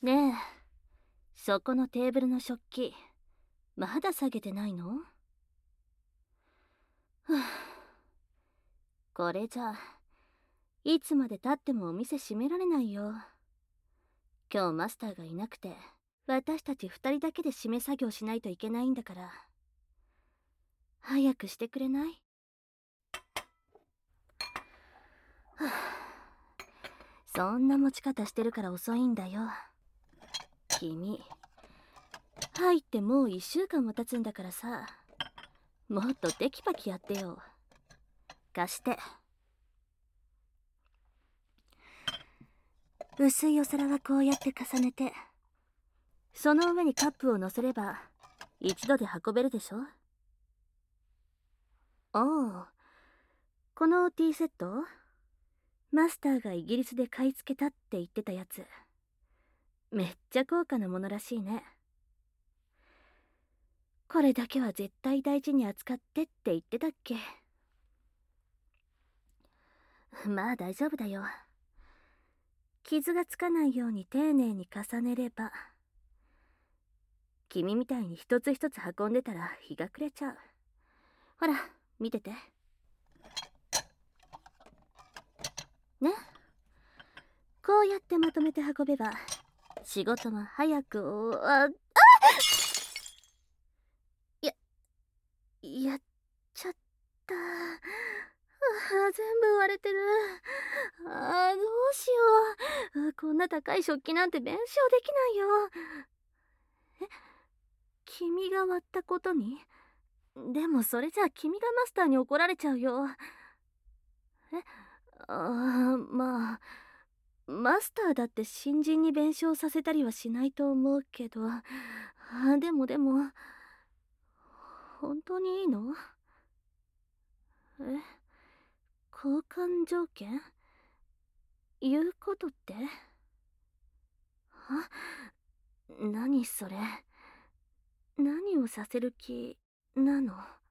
ねえ、そこのテーブルの食器、まだ下げてないの？ふぅ、これじゃ、いつまで経ってもお店閉められないよ。今日マスターがいなくて、私たち二人だけで締め作業しないといけないんだから。早くしてくれない？ふぅ、そんな持ち方してるから遅いんだよ。君、入ってもう1週間も経つんだからさ、もっとテキパキやってよ。貸して。薄いお皿はこうやって重ねて、その上にカップを乗せれば一度で運べるでしょ。ああ、このティーセット、マスターがイギリスで買い付けたって言ってたやつ、めっちゃ高価なものらしいね。これだけは絶対大事に扱ってって言ってたっけ。まあ大丈夫だよ。傷がつかないように丁寧に重ねれば。君みたいに一つ一つ運んでたら日が暮れちゃう。ほら、見てて。ね。こうやってまとめて運べば、仕事も早くや、やっちゃった。全部割れてる。どうしよう。こんな高い食器なんて弁償できないよ。え、君が割ったことに？でもそれじゃあ君がマスターに怒られちゃうよ。え、まあ、マスターだって新人に弁償させたりはしないと思うけど、でも、本当にいいの？交換条件？言うことって？何それ？何をさせる気なの？